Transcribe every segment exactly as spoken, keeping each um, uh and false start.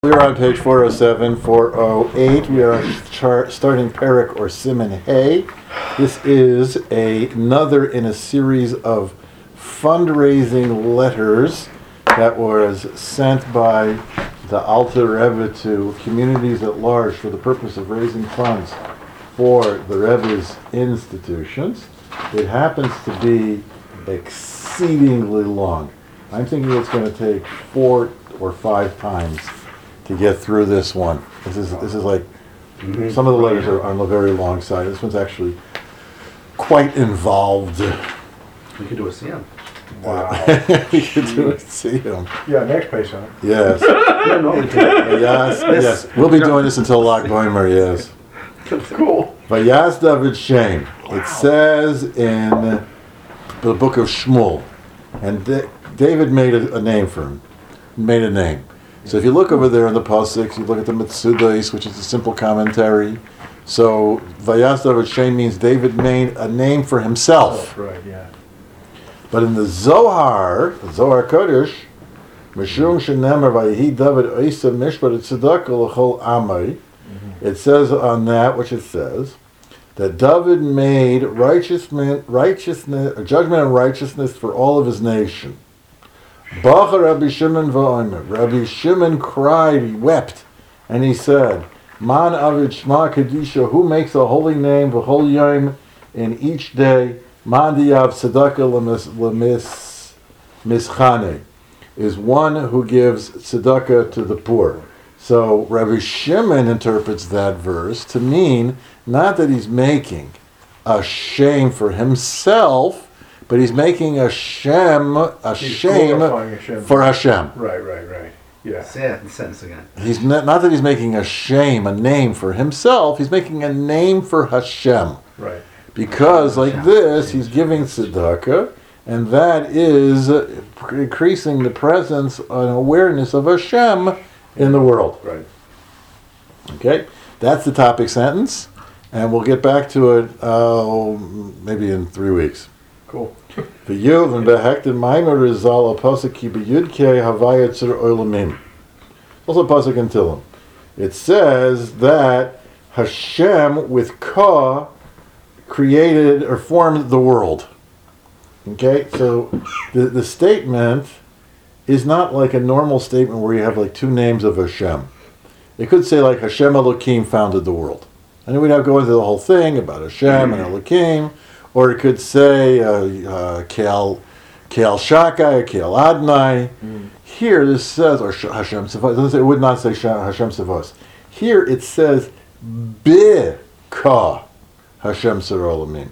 We are on page four oh seven, four oh eight. We are char- starting Perek or Siman Hey. This is a, another in a series of fundraising letters that was sent by the Alter Rebbe to communities at large for the purpose of raising funds for the Rebbe's institutions. It happens to be exceedingly long. I'm thinking it's going to take four or five times to get through this one. This is this is like mm-hmm. Some of the letters are on the very long side. This one's actually quite involved. We could do a C M. Wow. We could do a C M. Yeah, next page on it. Yes. Yeah, no, yes, yes. We'll be doing this until Lag Boimer, yes. Cool. Vayas David Shem. It says in the book of Shmuel, and D- David made a, a name for him. Made a name. So if you look over there in the Pasuk, you look at the Mitzudais, which is a simple commentary. So Vayas David Shem means David made a name for himself. Oh, right, yeah. But in the Zohar, the Zohar Kodesh, Mishum Shenemar Vayehi David Oisa Mishpat Tzedakah L'chol Amai, it says on that, which it says, that David made righteousness, righteousness, judgment and righteousness for all of his nation. Bacha Rabbi Shimon v'omer. Rabbi Shimon cried, he wept, and he said, Man avid shma kedusha, who makes a holy name v'hol yom in each day, man diyav tzedakah lemis mischane, is one who gives tzedakah to the poor. So Rabbi Shimon interprets that verse to mean not that he's making a shame for himself, but he's making a shem, a He's shame Hashem. for Hashem. Right, right, right. Yeah. Say that in sentence again. He's not, not that he's making a shame, a name for himself. He's making a name for Hashem. Right. Because like this, he's giving tzedakah, and that is increasing the presence and awareness of Hashem in the world. Right. Okay, that's the topic sentence, and we'll get back to it uh, maybe in three weeks. Cool. V'yuv and behekted maimer rizal a pasuk ki b'yudkei havaya tzir olamim. Also pasuk in Tillim. It says that Hashem with Ka created or formed the world. Okay, so the the statement is not like a normal statement where you have like two names of Hashem. It could say like Hashem Elokim founded the world, and then we'd have to go into the whole thing about Hashem and Elokim. Or it could say uh, uh, Keal Keal Shakai, Keal Adnai. Mm. Here this says, or Hashem Tzavos. It would not say Hashem Tzavos. Here it says Bi Ka Hashem Tzir,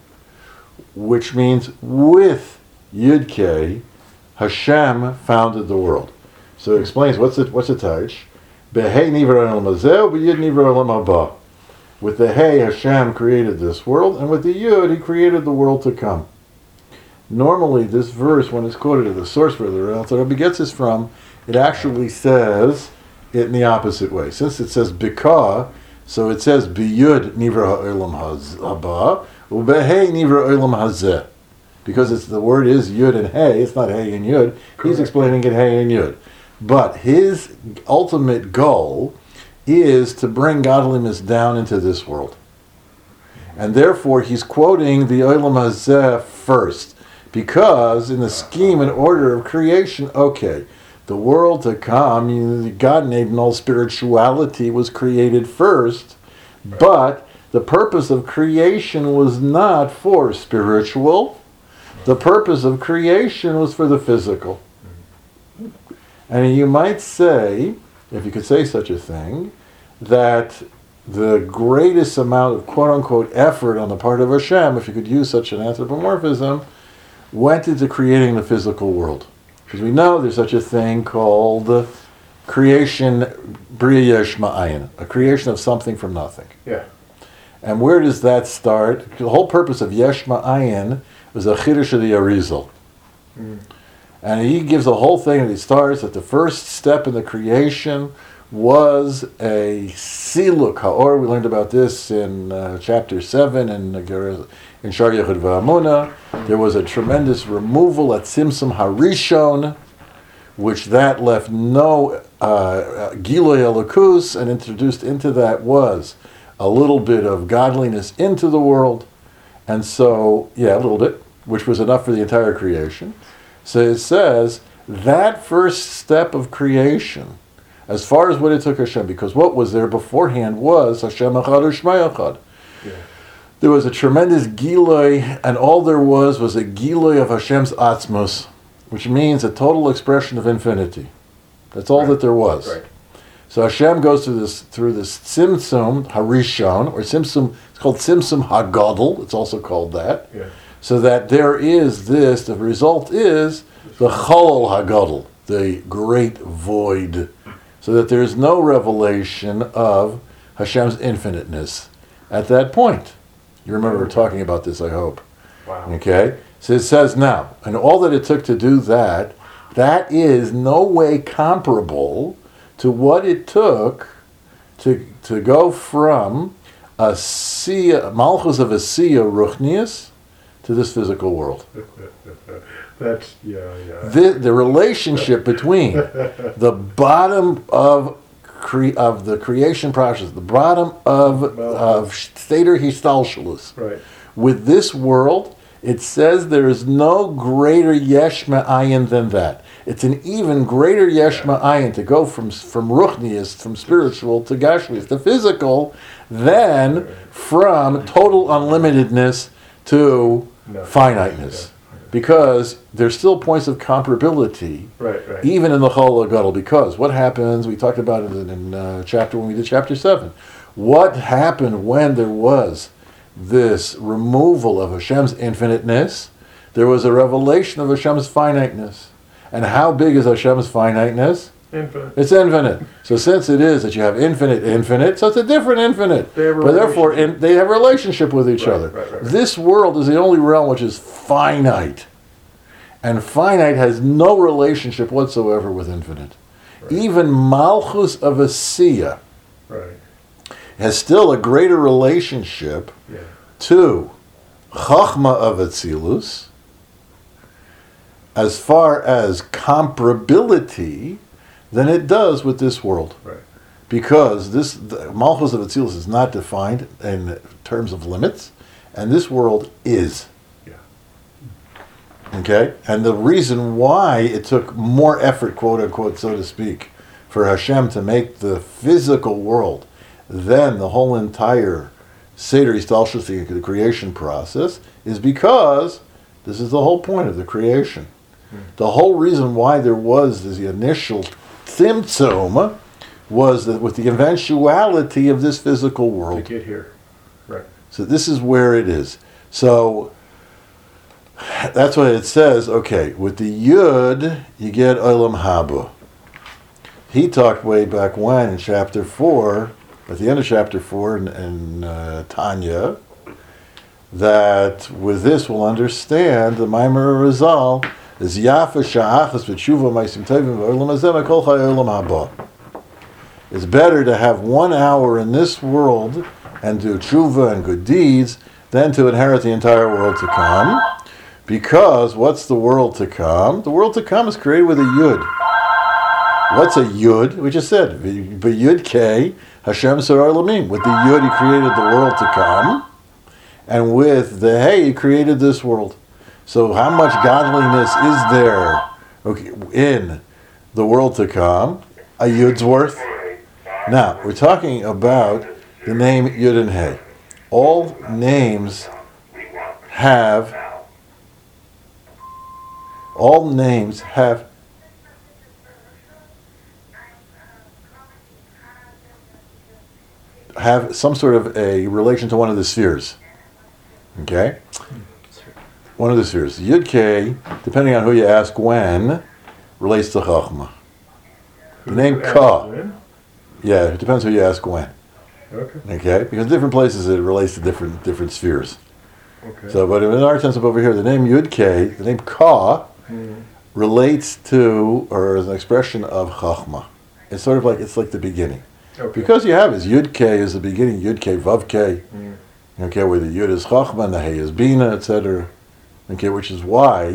which means with Yud-Kei, Hashem founded the world. So it explains what's it what's the touch. Behei Nivra Olam Hazeh, B'Yud Nivra Olam Haba. With the Hey, Hashem created this world, and with the Yud, he created the world to come. Normally, this verse, when it's quoted as the source where the Rebbe gets this from, it actually says it in the opposite way. Since it says Bika, so it says B'Yud Nivra Ha'olam Haba, U'Behei Nivra Olam Hazeh. Because it's the word is Yud and Hey, it's not Hey and Yud. Correct. He's explaining it Hey and Yud. But his ultimate goal is to bring godliness down into this world. And therefore, he's quoting the Olam Hazeh first. Because in the scheme and order of creation, okay, the world to come, you know, the God and all spirituality was created first, but the purpose of creation was not for spiritual. The purpose of creation was for the physical. And you might say, if you could say such a thing, that the greatest amount of quote-unquote effort on the part of Hashem, if you could use such an anthropomorphism, went into creating the physical world. Because we know there's such a thing called creation, Bria Yesh Ma'ayin, a creation of something from nothing. Yeah. And where does that start? The whole purpose of Yesh Ma'ayin was a Chiddush of the Arizal. Mm. And he gives the whole thing, and he starts at the first step in the creation was a siluk haor. We learned about this in uh, chapter seven in in Shar Yechud V'Amuna. There was a tremendous removal at Simsum Harishon, which that left no uh, Giloy Elokus, and introduced into that was a little bit of godliness into the world, and so, yeah, a little bit, which was enough for the entire creation. So it says, that first step of creation, as far as what it took Hashem, because what was there beforehand was Hashem Echad U'Shmai Echad. Yeah. There was a tremendous Giloy, and all there was was a Giloy of Hashem's Atzmos, which means a total expression of infinity. That's all Right. that there was. Right. So Hashem goes through this through this Tzimtzum Harishon, or Tzimtzum, it's called Tzimtzum Hagadol, it's also called that, Yeah. so that there is this, the result is the Cholol Hagadol, the great void, so that there is no revelation of Hashem's infiniteness at that point. You remember we're talking about this, I hope. Wow. Okay? So it says now, and all that it took to do that, that is no way comparable to what it took to to go from a Siya, Malchus of a Siya Ruchnius to this physical world. That's, yeah, yeah. The, the relationship between the bottom of cre- of the creation process, the bottom of of Seder Histalshalus, Right. with this world, it says there is no greater yesh ma'ayin than that. It's an even greater yesh ma'ayin to go from from ruchnius, from spiritual, to gashmius, to physical, than from total unlimitedness to No. finiteness. Because there's still points of comparability, Right, right. even in the Chol HaGadol. Because what happens, we talked about it in, in uh, chapter, when we did chapter seven. What happened when there was this removal of Hashem's infiniteness? There was a revelation of Hashem's finiteness. And how big is Hashem's finiteness? Infinite. It's infinite. So since it is that you have infinite, infinite, so it's a different infinite. They have a but therefore, relationship. in, they have a relationship with each Right, other. right, right, right. This world is the only realm which is finite. And finite has no relationship whatsoever with infinite. Right. Even Malchus of Asiya Right. has still a greater relationship Yeah. to Chachma of Atzilus as far as comparability than it does with this world. Right. Because this the Malchus of Atzilus is not defined in terms of limits, and this world is. Yeah. Okay? And the reason why it took more effort, quote unquote, so to speak, for Hashem to make the physical world than the whole entire Seder Histalshalus, the creation process, is because this is the whole point of the creation. The whole reason why there was this initial Tzimtzum was that with the eventuality of this physical To world. get here. Right. So this is where it is. So that's why it says, okay, with the Yud, you get Olam Haba. He talked way back when in chapter four, at the end of chapter four in, in uh, Tanya, that with this we'll understand the Maimar Rizal is Yafa Sha'achas V'tshuva Maisim Tovim V'olam Hazeh Kol Chai Olam Haba. It's better to have one hour in this world and do tshuva and good deeds than to inherit the entire world to come. Because what's the world to come? The world to come is created with a yud. What's a yud? We just said, V'yud K, Hashem Sarar Lamim. With the yud, he created the world to come. And with the hey, he created this world. So how much godliness is there okay, in the world to come? A yud's worth. Now, we're talking about the name Yud and Hey. All names have, all names have, have some sort of a relation to one of the spheres. Okay? One of the spheres. Yud K, depending on who you ask when, relates to Chachma. The name Ka. When? Yeah, it depends who you ask when. Okay. Okay? Because different places it relates to different different spheres. Okay. So, but in our sense of over here, the name Yud K, the name Ka, Mm. relates to, or is an expression of Chachma. It's sort of like, it's like the beginning. Okay. Because you have is Yud K is the beginning, Yud K, Vav K, Mm. okay, where the Yud is Chachma and the Hey is Bina, et cetera. Okay, which is why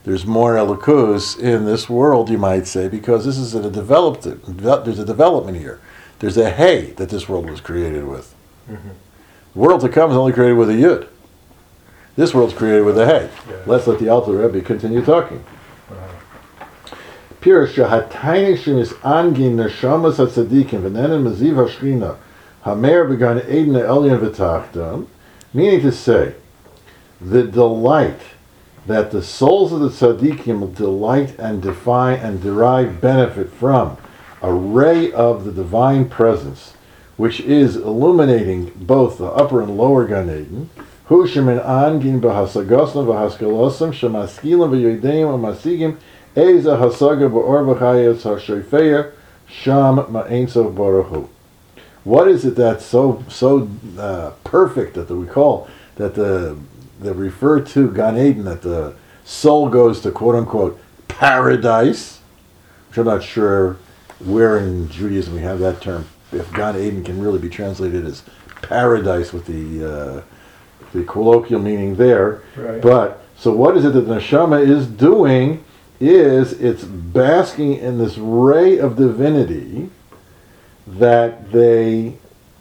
There's more Elokus in this world, you might say, because this is a developed. There's a development here. There's a hay that this world was created with. Mm-hmm. The world to come is only created with a yud. This world's created with a hay. Yeah. Let's let the Alter Rebbe continue talking. Uh-huh. Pirish shahataynik shemis angin neshamas hatzadikim v'nenen maziv hashchina hamer began eden elyon v'tachton, meaning to say, the delight that the souls of the tzaddikim will delight and define and derive benefit from a ray of the divine presence, which is illuminating both the upper and lower Gan Eden. Hu shemin angin b'hasagosam v'haskalosam shemaskilim v'yodeim v'masigim eza hasaga b'or b'chayetz ha'shoifeya sham ma'ensof baruch hu. What is it that's so so uh, perfect that we call that the that refer to Gan Eden, that the soul goes to quote unquote paradise, which I'm not sure where in Judaism we have that term, if Gan Eden can really be translated as paradise with the uh, the colloquial meaning there. Right. But so what is it that the neshama is doing? Is it's basking in this ray of divinity that they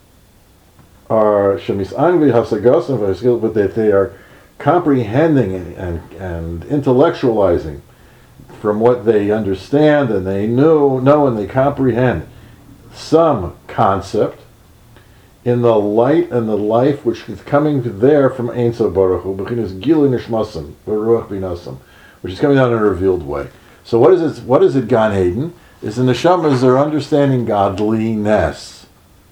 are shemis angvi hasagosim, but that they are comprehending and, and, and intellectualizing from what they understand and they know, know and they comprehend some concept in the light and the life which is coming there from Ein Sof Baruch Hu, b'chinas Gilui Nishmasam, v'ruach binasam, which is coming down in a revealed way. So what is it? What is it? Gan Eden is the neshamas are understanding godliness.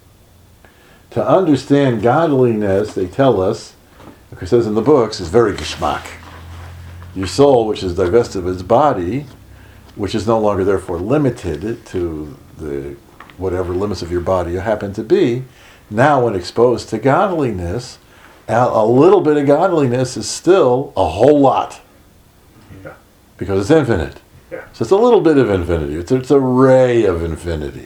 To understand godliness, they tell us, like it says in the books, is very geschmack. Your soul, which is divested of its body, which is no longer therefore limited to the whatever limits of your body you happen to be, now when exposed to godliness, a, a little bit of godliness is still a whole lot. Yeah. Because it's infinite. Yeah. So it's a little bit of infinity. It's, it's a ray of infinity.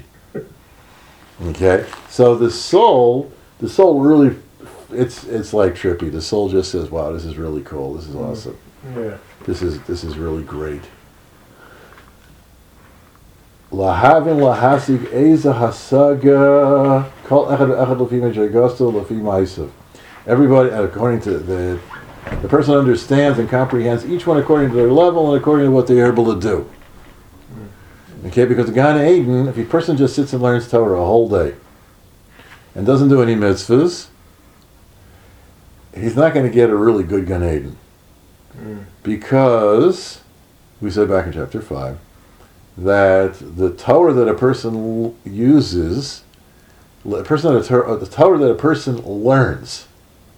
Okay? So the soul, the soul really, it's it's like trippy. The soul just says, wow, this is really cool. This is awesome. Yeah. This is this is really great. Lahavin lahasig eza hasaga kol echad echad lefi mejagosto lefi ma'asav. Everybody, according to the the person understands and comprehends each one according to their level and according to what they're able to do. Okay, because the Gan Eden, if a person just sits and learns Torah a whole day and doesn't do any mitzvahs, he's not going to get a really good Gan Eden. Mm. Because, we said back in chapter five, that the Torah that a person l- uses, a person that a Torah, the Torah that a person learns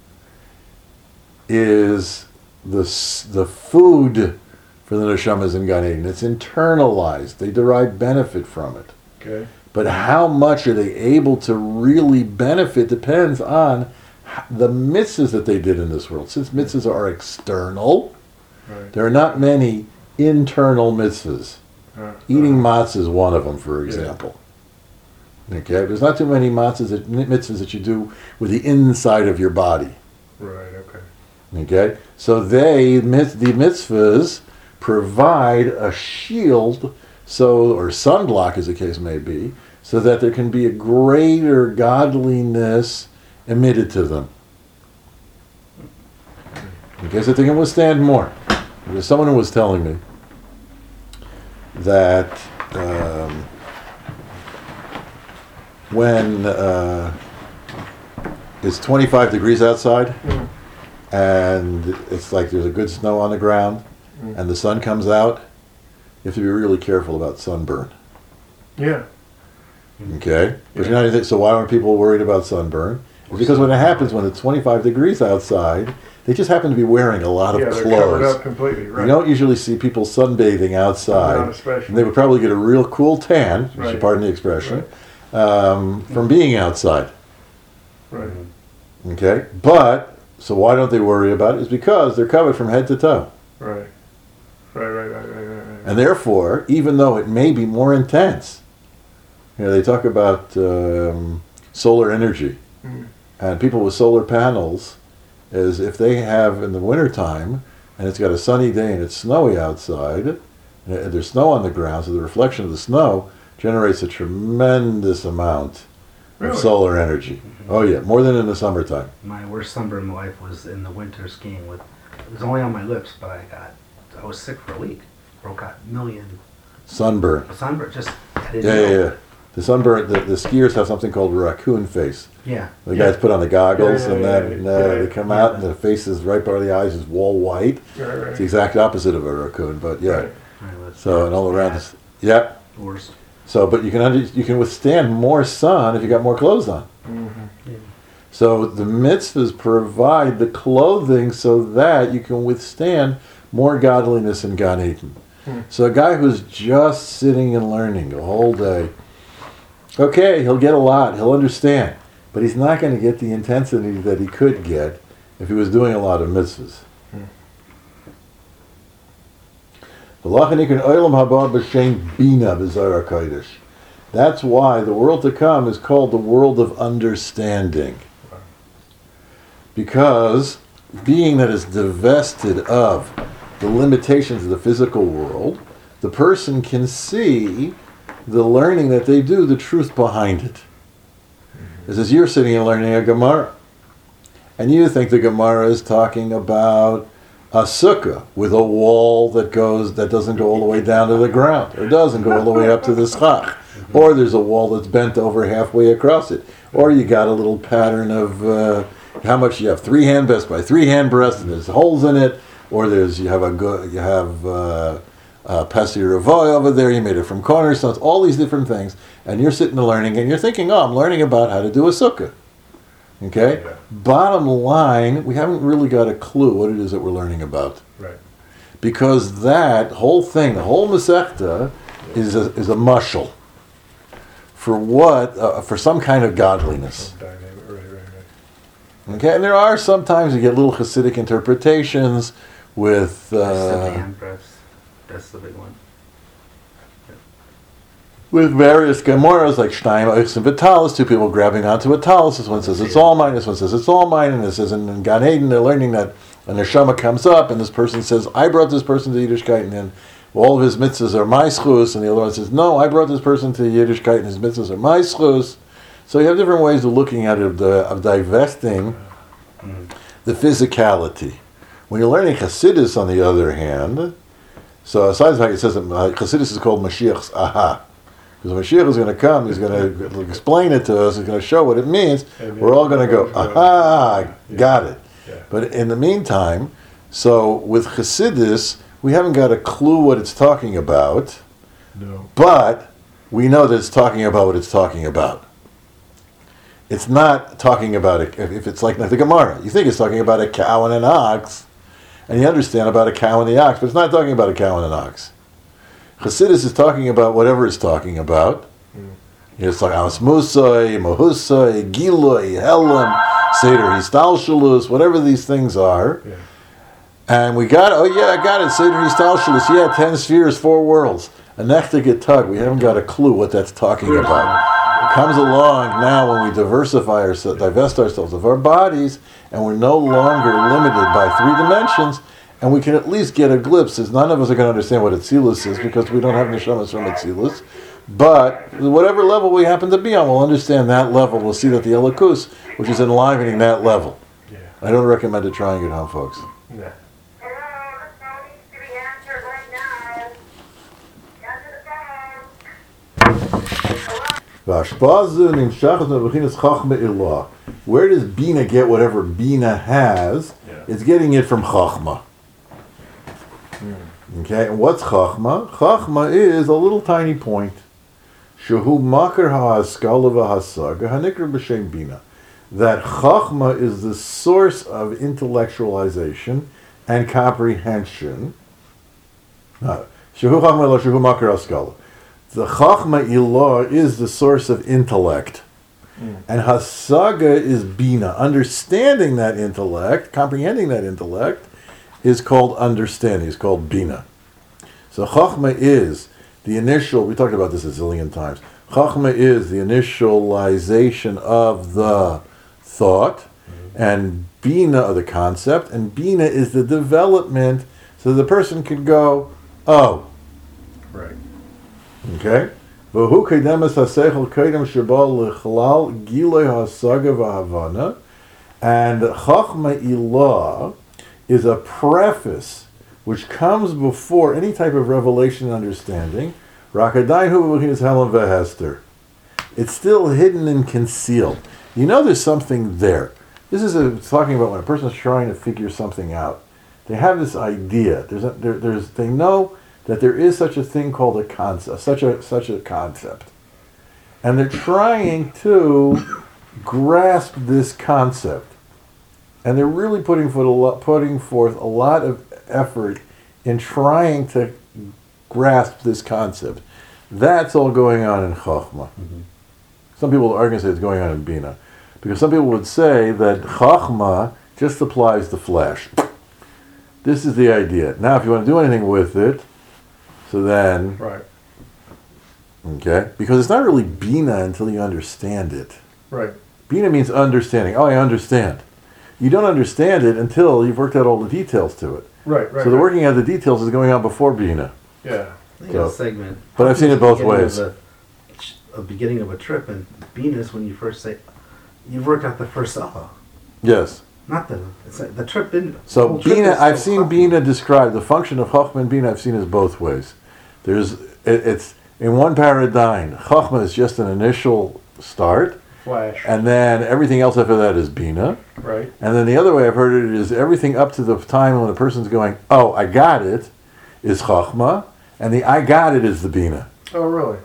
is the s- the food for the neshamas in Gan Eden. It's internalized. They derive benefit from it. Okay. But how much are they able to really benefit depends on h- the mitzvahs that they did in this world. Since mitzvahs are external, Right. there are not many internal mitzvahs. Uh, Eating uh, matzah is one of them, for Yeah. example. Okay, there's not too many matzahs that, mitzvahs that you do with the inside of your body. Right. Okay. Okay, so they mit- the mitzvahs provide a shield, so or sunblock, as the case may be, so that there can be a greater godliness emitted to them. Okay, so they can withstand more. There's someone who was telling me that um, when uh, it's twenty-five degrees outside, Mm. and it's like there's a good snow on the ground, Mm. and the sun comes out, you have to be really careful about sunburn. Yeah. Okay? But you Yeah. know anything, so why aren't people worried about sunburn? It's because when it happens, when it's twenty-five degrees outside, they just happen to be wearing a lot of Yeah. They're covered clothes. up completely. Right. You don't usually see people sunbathing Not outside, especially. and they would probably get a real cool tan, if you Right. pardon the expression, um, from being outside. Right. Okay? But, so why don't they worry about it? It's because they're covered from head to toe. Right. Right. Right. Right. Right. Right. right. And therefore, even though it may be more intense, you know, they talk about um, solar energy. Mm. And people with solar panels, is if they have in the wintertime and it's got a sunny day and it's snowy outside, and there's snow on the ground, so the reflection of the snow generates a tremendous amount Really? of solar energy. Oh yeah, more than in the summertime. My worst sunburn in life was in the winter skiing with, it was only on my lips, but I got, I was sick for a week. Broke out a million Sunburn. sunburn, just, I didn't Yeah, know. yeah, yeah. The sunburn, the, the skiers have something called raccoon face. Yeah. The guys put on the goggles Yeah, yeah, and yeah, then yeah, uh, yeah. they come out and the face is right by the eyes is wall white. Right, right. It's the exact opposite of a raccoon, but yeah. Right. Right, that's- So and all around, this, yeah. Worst. So, but you can under, you can withstand more sun if you got more clothes on. Mm-hmm. So the mitzvahs provide the clothing so that you can withstand more godliness in Gan Eden. Hmm. So a guy who's just sitting and learning a whole day, okay, he'll get a lot, he'll understand, but he's not going to get the intensity that he could get if he was doing a lot of mitzvahs. That's why the world to come is called the world of understanding. Because being that is divested of the limitations of the physical world, the person can see the learning that they do, the truth behind it. It's as you're sitting and learning a Gemara, and you think the Gemara is talking about a sukkah with a wall that goes that doesn't go all the way down to the ground, or doesn't go all the way up to the schach, or there's a wall that's bent over halfway across it, or you got a little pattern of uh, how much you have, three hand breasts by three hand breasts, and there's holes in it, or there's you have a good you have uh, uh, Pasi Ravoy over there, you made it from cornerstones, all these different things, and you're sitting and learning, and you're thinking, oh, I'm learning about how to do a sukkah. Okay? Yeah. Bottom line, we haven't really got a clue what it is that we're learning about. Right. Because that whole thing, the whole Masechta, is a, is a mushal for what? Uh, for some kind of godliness. Dynamic. Right, right, right. Okay? And there are sometimes you get little Hasidic interpretations with... Just the Uh, hand breaths. That's the big one. with various Gemaras like Shnaim, Oichs, and Vitalis, two people grabbing onto a talis. This one says it's all mine, this one says it's all mine, and this is in, in Gan Eden, they're learning that a neshama comes up, and this person says, I brought this person to Yiddishkeit, and then all of his mitzvahs are my schus, and the other one says, no, I brought this person to Yiddishkeit, and his mitzvahs are my schus. So you have different ways of looking at it, of, the, of divesting the physicality. When you're learning Chassidus, on the other hand, so aside from the fact it says that uh, Chassidus is called Mashiach's aha. Because when Mashiach is going to come, he's going to explain it to us, he's going to show what it means. We're all going to go, aha, got it. Yeah. But in the meantime, so with Chassidus, we haven't got a clue what it's talking about, No. but we know that it's talking about what it's talking about. It's not talking about it, if if it's like the Gemara. You think it's talking about a cow and an ox, and you understand about a cow and the ox, but it's not talking about a cow and an ox. Chassidus is talking about whatever it's talking about. Mm. It's like Amas Musay, Mahusay, Giloi, Helam, Seder Histalshalus, whatever these things are. Yeah. And we got, oh yeah, I got it, Seder Histalshalus, yeah, ten spheres, four worlds. A Nechtig tug, we haven't got a clue what that's talking about. It comes along now when we diversify ourselves, divest ourselves of our bodies, and we're no longer limited by three dimensions, and we can at least get a glimpse, as none of us are going to understand what Atzilus is, because we don't have neshamas from Atzilus, but whatever level we happen to be on, we'll understand that level, we'll see that the Elikus, which is enlivening that level. Yeah. I don't recommend it trying it home, folks. Nah. Hello, this call needs to be answered right now. Answer the phone. Where does Bina get whatever Bina has? Yeah. It's getting it from Chachma. Okay, and what's Chachma? Chachma is a little tiny point. Shehu makar ha'askala v'hasaga hanikra b'shem Bina. That Chachma is the source of intellectualization and comprehension. Uh, Shehu Chachma lo shehu makar ha'askala. The Chachma Ilah is the source of intellect. Mm. And Hasaga is Bina. Understanding that intellect, comprehending that intellect, is called understanding, is called Bina. So Chachma is the initial, we talked about this a zillion times, Chachma is the initialization of the thought, mm-hmm. and bina of the concept, and bina is the development, so the person can go, oh, Right. okay. V'hu kedemes hasechel kedem sheba lechalal gilei hasaga v'havana, and chachma ilah is a preface which comes before any type of revelation and understanding. Rakadayin hu b'chinas helam v'hester. It's still hidden and concealed. You know there's something there. This is a, talking about when a person's trying to figure something out. They have this idea. There's, a, there, there's, they know that there is such a thing called a concept, such a such a concept, and they're trying to grasp this concept, and they're really putting forth a lot, putting forth a lot of effort in trying to grasp this concept. That's all going on in Chachma. Mm-hmm. Some people are going to say it's going on in Bina, because some people would say that Chachma just applies to flesh. This is the idea. Now, if you want to do anything with it, so then, Right. okay, because it's not really Bina until you understand it. Right. Bina means understanding. Oh, I understand. You don't understand it until you've worked out all the details to it. Right. Right. So the right. working out the details is going on before Bina. Yeah. I think So- it's a segment. but I've seen it both Beginning ways. of A, a beginning of a trip, and Venus, when you first say, you've worked out the first solo. Yes. Not the, it's like the trip in. the So whole trip Bina, is I've still seen Chachma. Bina described. The function of Chachma and Bina I've seen is both ways. There's, it, it's in one paradigm. Chachma is just an initial start, Flash. and then everything else after that is Bina. Right. And then the other way I've heard it is everything up to the time when the person's going, oh, I got it, is Chachma, and the I got it is the Bina. Oh, really?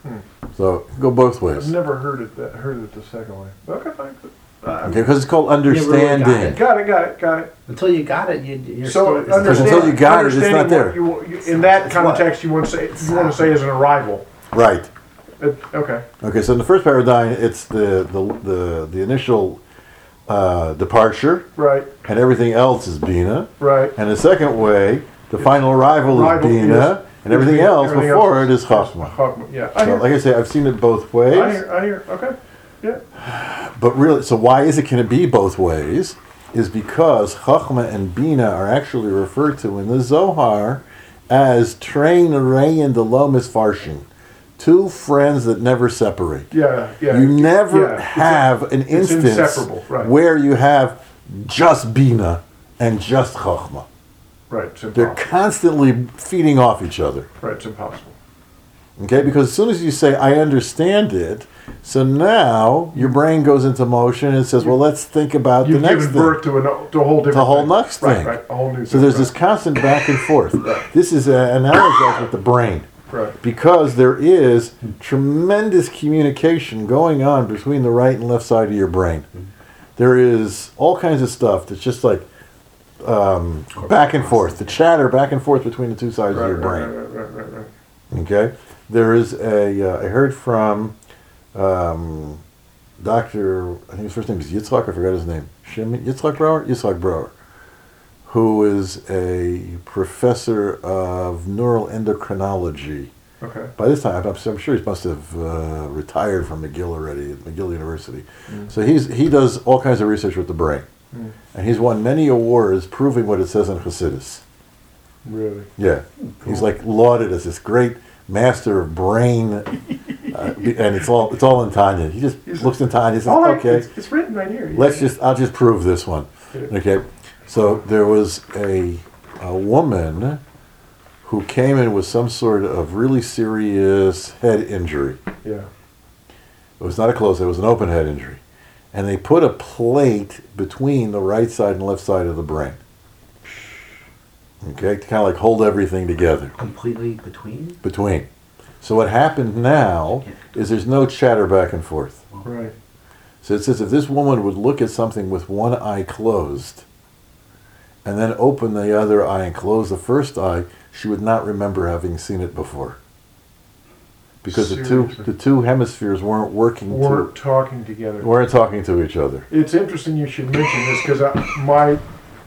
So go both I've ways. never heard it. That, heard it the second way. Okay, fine. Uh, Okay, because it's called really got understanding. Got it. Got it. Got it. Until you got it, you, you're So still. it's still- understand, until you got it, it's not understanding there. what You, you, in that It's what? context, you want to say you want to say as an arrival. Right. It, okay. Okay, so in the first paradigm, it's the the the, the initial uh, departure, Right. and everything else is Bina. Right. And the second way, the final arrival is Arrival Bina, is- and everything is- else everything before else it is Chachma. Chachma. Yeah. I So, hear. like I say, I've seen it both ways. I hear. I hear. Okay. Yeah. But really, so why is it can it be both ways? Is because Chachma and Bina are actually referred to in the Zohar as Train Ray and the Lomis Farshin, two friends that never separate. Yeah. Yeah. You never yeah, it's have an it's instance inseparable, right. where you have just Bina and just Chachma. Right. It's They're impossible. constantly feeding off each other. Right. It's impossible. Okay, because as soon as you say, I understand it, so now your brain goes into motion and says, well, let's think about You've the next given thing. birth to, an, to a whole different. The whole thing. next Right. thing. Right. A whole new. So thing, there's right. this constant back and forth. This is an analogy with the brain. Right. Because there is tremendous communication going on between the right and left side of your brain. There is all kinds of stuff that's just like um, back and forth, the chatter back and forth between the two sides Right. of your Right. brain. Right. Right. Right. Right. Okay, there is a. Uh, I heard from um, Doctor. I think his first name is Yitzhak. I forgot his name. Shimon Yitzhak Brower. Yitzhak Brower, who is a professor of neural endocrinology. Okay. By this time, I'm, I'm sure he must have uh, retired from McGill already at McGill University. Mm. So he's he does all kinds of research with the brain, Mm. and he's won many awards proving what it says in Hasidus. Really. Yeah, he's like lauded as this great master of brain, uh, and it's all it's all in Tanya. He just He's- looks in Tanya. He says, All right. "Okay, It's, it's written right here. let's just I'll just prove this one." Yeah. Okay, so there was a a woman who came in with some sort of really serious head injury. Yeah. It was not a closed head; it was an open head injury, and they put a plate between the right side and left side of the brain. Okay, to kind of like hold everything together. completely between. Between. So what happened now is there's no chatter back and forth. Right. So it says if this woman would look at something with one eye closed and then open the other eye and close the first eye, she would not remember having seen it before. Because the two Seriously? the two hemispheres weren't working Weren't talking together. to weren't talking to each other. It's interesting you should mention this because my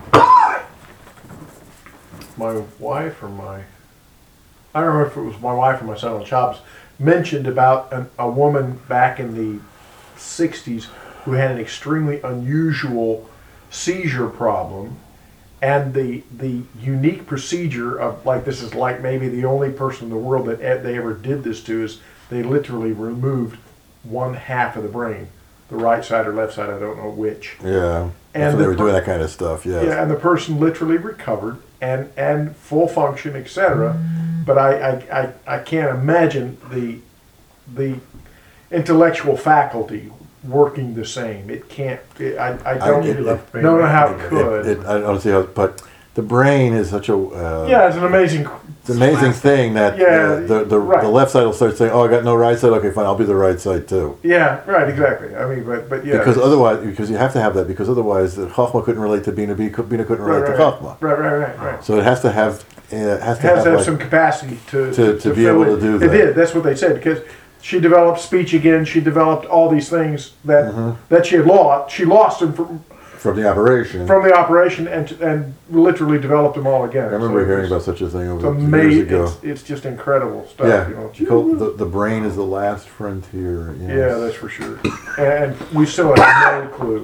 my wife or my I don't know if it was my wife or my son on Chops mentioned about an, a woman back in the sixties who had an extremely unusual seizure problem, and the the unique procedure of, like, this is like maybe the only person in the world that e- they ever did this to, is they literally removed one half of the brain, the right side or left side, I don't know which. Yeah. And That's when the they were per- doing that kind of stuff, yes. Yeah, and the person literally recovered and and full function, et cetera. But I, I, I, I can't imagine the the intellectual faculty working the same. It can't. It, I, I don't it- don't it- know how it It- could. it- I don't see how, but the brain is such a, uh, yeah, it's an amazing. it's an amazing thing that Yeah, uh, the, the, right. the left side will start saying, oh, I got no right side, okay, fine, I'll be the right side too. Yeah, right, exactly. I mean, but but yeah. Because it's- otherwise, because you have to have that, because otherwise the Chachma couldn't relate to Bina, Bina couldn't relate right, to right, Chachma. right, right, right, right. So it has to have, uh, has to It has have, to have like, some capacity to to- to be fill able it. to do It that. did. That's what they said, because she developed speech again. She developed all these things that Mm-hmm. that she had lost. She lost them from from the operation. from the operation and and literally developed them all again. I remember So hearing it's- about such a thing It's over years amazing. ago. It's, it's just incredible stuff. Yeah, You know? you call the, the brain is the last frontier. Yes. Yeah, that's for sure. And we still have no clue.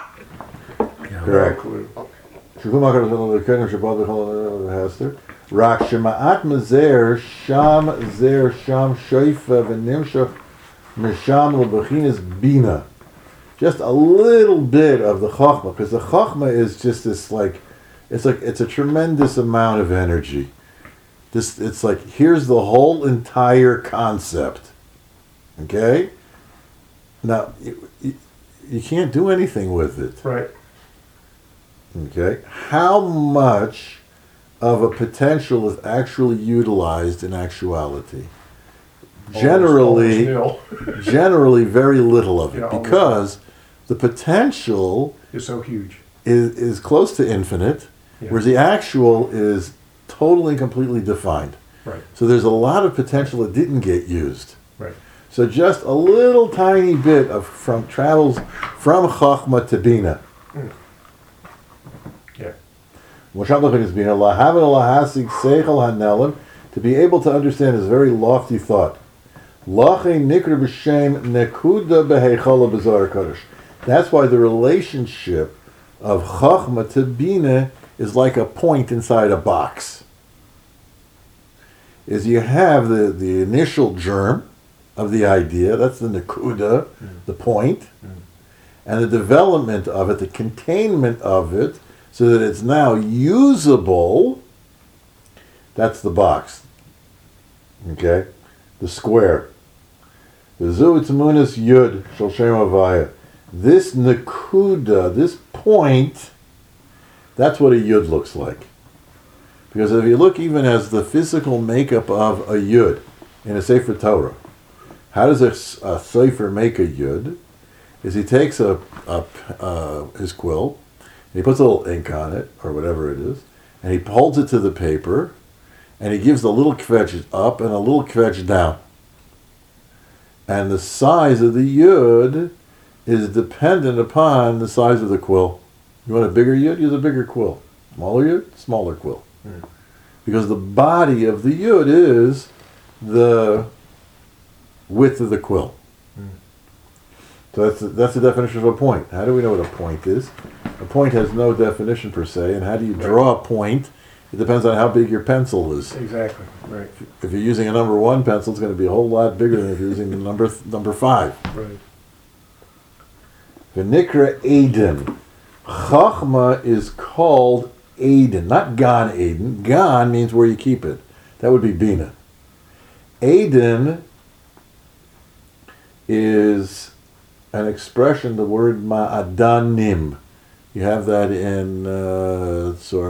Correct. No clue. שכלומר כתוב לקדם שבא בכל הסתר, רק שמעט מזר שם זר שם שויפה ונמשך משם לבחינס בינה. Just a little bit of the chachma, because the chachma is just this, like, it's like it's a tremendous amount of energy. This, it's like, here's the whole entire concept. Okay? Now, you, you, you can't do anything with it. Right. Okay, how much of a potential is actually utilized in actuality? Generally, Almost, almost nil. generally very little of it, Yeah, almost. because the potential It's so huge. is, is close to infinite, Yeah. whereas the actual is totally and completely defined. Right. So there's a lot of potential that didn't get used. Right. So just a little tiny bit of from travels from Chachma to Bina. Yeah. To be able to understand is very lofty thought. That's why the relationship of Chachma to Bina is like a point inside a box. Is you have the, the initial germ of the idea, that's the Nakuda, mm. the point, mm. and the development of it, the containment of it, so that it's now usable, that's the box. Okay? The square. The Zu'itmunas Yud Shel Shem Havaya. This Nakuda, this point, that's what a Yud looks like. Because if you look even as the physical makeup of a Yud in a Sefer Torah, how does a, a Sefer make a Yud? Is he takes a, a uh, his quill, and he puts a little ink on it, or whatever it is, and he holds it to the paper, and he gives a little kvetch up and a little kvetch down. And the size of the Yud is dependent upon the size of the quill. You want a bigger Yud? Use a bigger quill. Smaller Yud? Smaller quill. Mm. Because the body of the Yud is the width of the quill. Mm. So that's the, that's the definition of a point. How do we know what a point is? A point has no definition per se, and how do you draw a point? It depends on how big your pencil is. Exactly. Right. If you're using a number one pencil, it's going to be a whole lot bigger than if you're using the number th- number five. Right. V'nikra Eden. Chachma is called Eden, not Gan Eden. Gan means where you keep it. That would be Bina. Eden is an expression, the word Ma'adanim. You have that in Tzor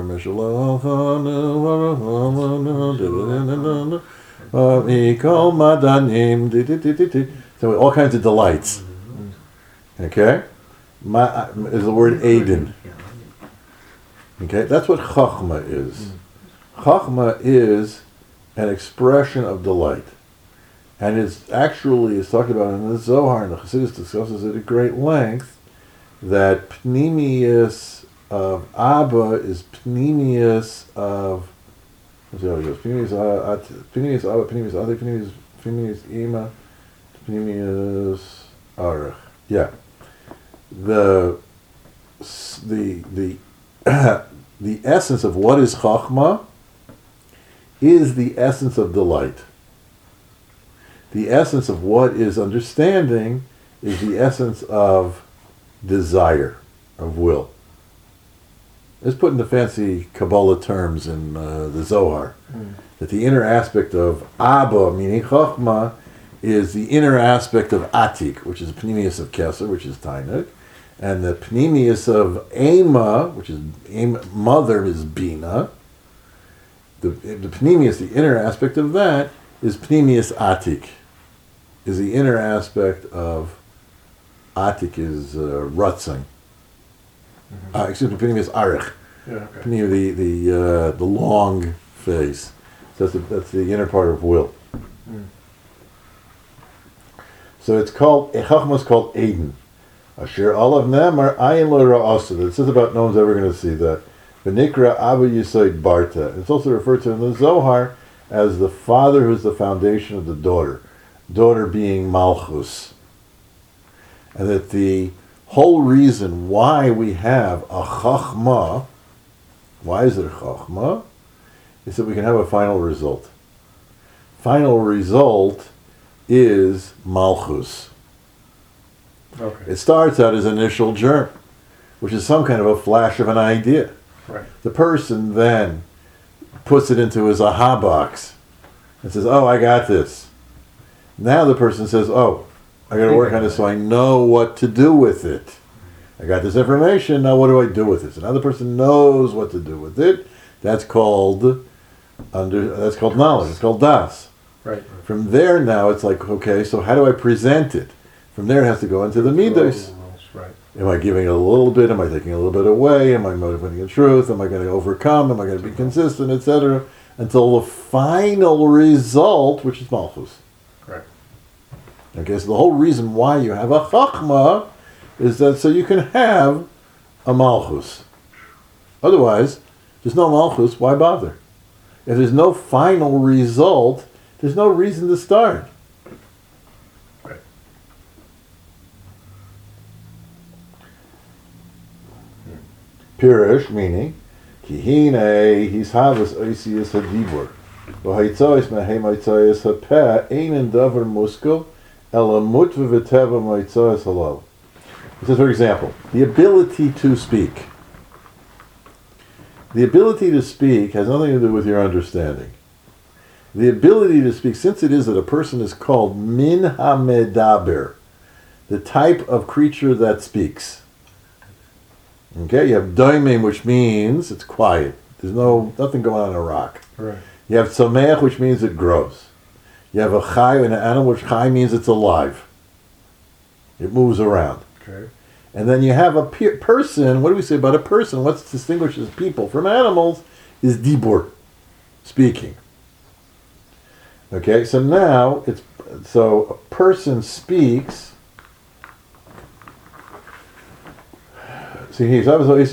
Mishaloch. So all kinds of delights. Okay? Ma is the word Eden. Okay? That's what Chachma is. Chachma is an expression of delight. And it's actually, it's talked about in the Zohar, and the Chassidus discusses it at great length, that Pnimius of Abba is Pnimius of, let's see how it goes, Pnimius Abba, Pnimius Adi, Pnimius, Pnimius Ima, Pnimius Arach. Yeah. The s- the the the essence of what is chachma is the essence of delight. The essence of what is understanding is the essence of desire, of will. Let's put into fancy Kabbalah terms in uh, the Zohar, Mm. that the inner aspect of Abba, meaning Chachma, is the inner aspect of Atik, which is the Pneumius of Keser, which is Tainuk, and the Pneumius of Ema, which is Ema, mother, is Bina. The, the Pneumius, the inner aspect of that, is Pneumius Atik, is the inner aspect of Atik, is uh, Ratzon. Uh, excuse me, Pneumius Arich. Yeah, okay. Pneu, the the uh, the long face. So that's the, that's the inner part of will. Mm. So it's called a chachma is called Aden. Asher all of them are ayin lo ra'asa. It says about no one's ever going to see that. V'nikra Abba Yisoid Barta. It's also referred to in the Zohar as the father who's the foundation of the daughter. Daughter being Malchus. And that the whole reason why we have a chachma, why is it a chachma, is that we can have a final result. Final result is Malchus. Okay. It starts out as initial germ, which is some kind of a flash of an idea. Right. The person then puts it into his aha box and says, oh, I got this. Now the person says, oh, I got to work on this so I know what to do with it. I got this information, now what do I do with it? So now the person knows what to do with it. That's called under. That's called knowledge. It's called das. Right. From there now it's like, okay, so how do I present it? From there it has to go into the midos. Right. Am I giving it a little bit? Am I taking a little bit away? Am I motivating the truth? Am I going to overcome? Am I going to be consistent, et cetera? Until the final result, which is malchus. Right. Okay, so the whole reason why you have a chachma is that so you can have a malchus. Otherwise, there's no malchus, why bother? If there's no final result, there's no reason to start. Right. Pirish, meaning, kihine, he's havas oisius hadibur. V'haitzois mehei maitzois hapeh, einen davar muskel, ela mutva v'teva maitzois halal. It says, for example, the ability to speak. The ability to speak has nothing to do with your understanding. The ability to speak, since it is that a person is called min hamedaber, the type of creature that speaks. Okay, you have daimim, which means it's quiet. There's no nothing going on in a rock. Right. You have tzomeach, which means it grows. You have a chai, an animal, which chai means it's alive. It moves around. Okay. And then you have a pe- person. What do we say about a person? What distinguishes people from animals is dibur, speaking. Okay, so now it's so a person speaks. See, he's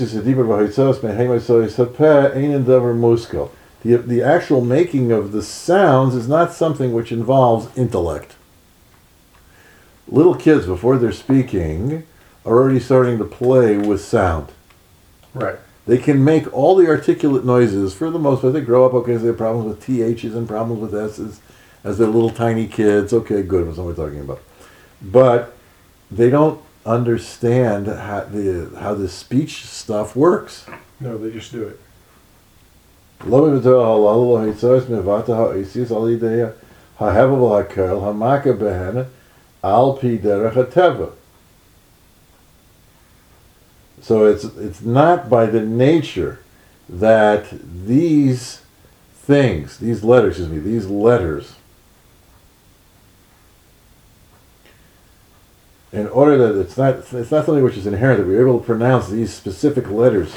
the the actual making of the sounds is not something which involves intellect. Little kids, before they're speaking, are already starting to play with sound. Right. They can make all the articulate noises for the most part. They grow up, okay, so they have problems with T H's and problems with S's as they're little tiny kids. Okay, good, that's what we're talking about. But they don't understand how the how the speech stuff works. No, they just do it. So it's it's not by the nature that these things, these letters, excuse me, these letters, in order that it's not it's not something which is inherent that we're able to pronounce these specific letters.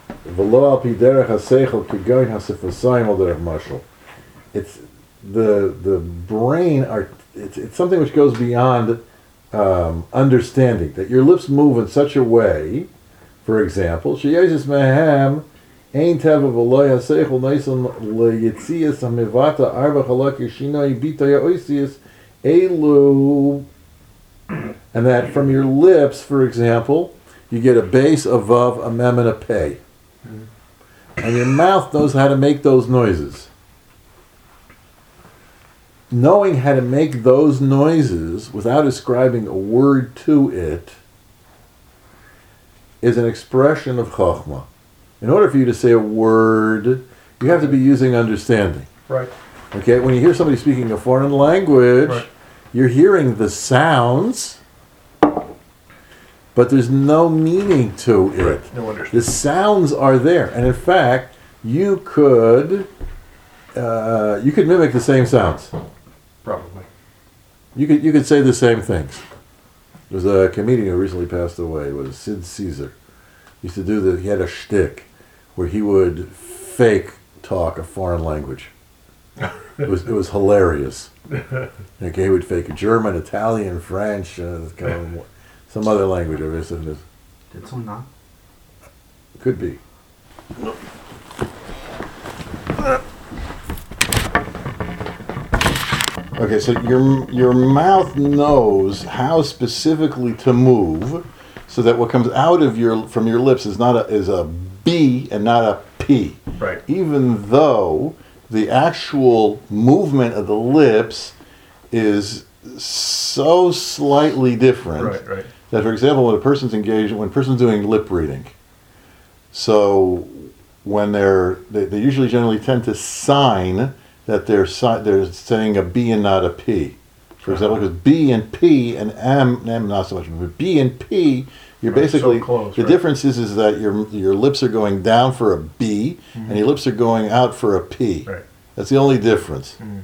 It's the the brain are it's it's something which goes beyond um, understanding. That your lips move in such a way, for example, sheyezis mehem ein teva v'lo yaseichel neisan leyitzias hamivata arba chalak yishinoi bitaya oisias elu. And that from your lips, for example, you get a base, a vav, a mem, and a pei. And your mouth knows how to make those noises. Knowing how to make those noises without ascribing a word to it is an expression of chokhmah. In order for you to say a word, you have to be using understanding. Right. Okay, when you hear somebody speaking a foreign language, Right. you're hearing the sounds, but there's no meaning to it. No understanding. The sounds are there, and in fact, you could uh, you could mimic the same sounds. Probably. You could you could say the same things. There's a comedian who recently passed away. It was Sid Caesar. He used to do the. He had a shtick where he would fake talk a foreign language. It was it was hilarious. Okay, he would fake German, Italian, French, uh, kind of, some other language. Or this and this. Did someone not? Could be. Okay, so your your mouth knows how specifically to move, so that what comes out of your from your lips is not a is a B and not a P. Right. Even though the actual movement of the lips is so slightly different. Right, right. That, for example, when a person's engaged, when a person's doing lip reading, so when they're, they, they usually generally tend to sign that they're si- they're saying a B and not a P. For example, because B and P and M, M not so much, but B and P, you're Right, so basically, close, the right. difference is, is that your your lips are going down for a B, and your lips are going out for a P. Right. That's the only difference. Mm.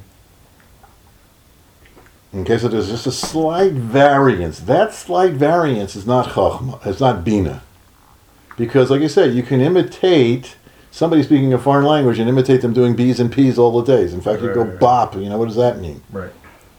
Okay, so there's just a slight variance. That slight variance is not chachma, it's not bina. Because, like I said, you can imitate somebody speaking a foreign language and imitate them doing B's and P's all the days. In fact, you Right, go right, right. bop, you know, what does that mean? Right.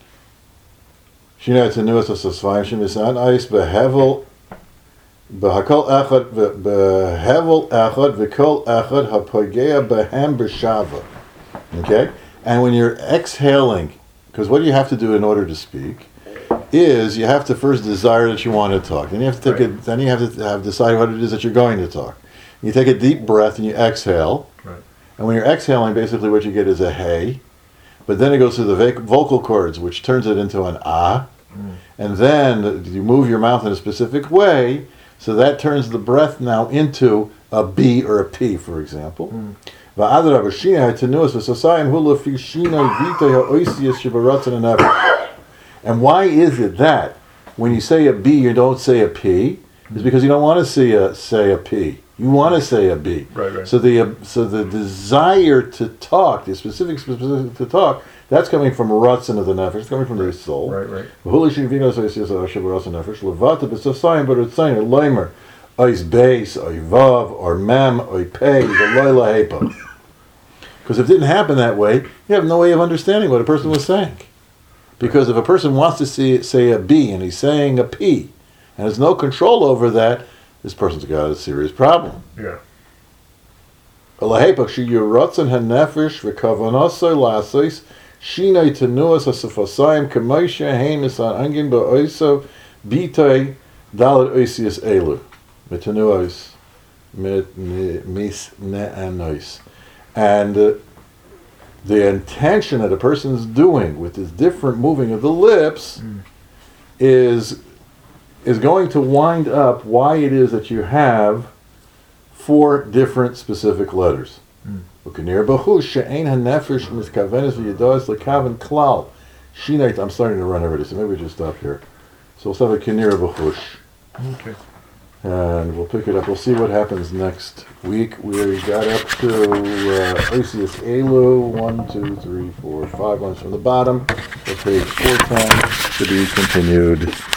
Shina tenuas asasvayim shemisan ais behevel behakol echad behevel echad v'kol echad hapogea behem b'shava. Okay? And when you're exhaling, because what you have to do in order to speak is you have to first desire that you want to talk. Then you have to take Right. it. Then you have to have decide what it is that you're going to talk. You take a deep breath and you exhale. Right. And when you're exhaling, basically what you get is a hey. But then it goes through the vac- vocal cords, which turns it into an ah. Mm. And then you move your mouth in a specific way, so that turns the breath now into a B or a P, for example. Mm. Va'adrab, shina ha'tenuas v'sasayim hu lefi shina v'itay ha'oisias shebaratzon hanefesh. And why is it that when you say a B, you don't say a P? It's because you don't want to say a say a P. You want to say a B. Right, right. So the uh, so the desire to talk, the specific specific to talk, that's coming from ratzon of the nefesh. It's coming from the soul. Right, right. V'huli shevinos oisias shebaratzon nefesh levata b'sasayim b'ratzon leimer ois beis oy vav or mem oy pei v'loy lahepa. Because if it didn't happen that way, you have no way of understanding what a person was saying. Because if a person wants to see, say a B and he's saying a P, and has no control over that, this person's got a serious problem. Yeah. Elahepach sheyuratzon hanefesh v'kavanosoi lasos shinei tenuas hasafasayim k'moshe heimis ha'angin ba'oiso bitay dalet oisias elu mitenuos mis ne'anois. And uh, the intention that a person's doing with this different moving of the lips Mm. is is going to wind up why it is that you have four different specific letters. Mm. U'kenir b'chush she'ein hanefesh miskavenes v'yedoes lekaven klal. Shinait, I'm starting to run already, so maybe we just stop here. So we'll have a kenir b'chush. Okay. And we'll pick it up. We'll see what happens next week. We got up to uh, Oisius Elu, one, two, three, four, five ones from the bottom. So page four ten to be continued.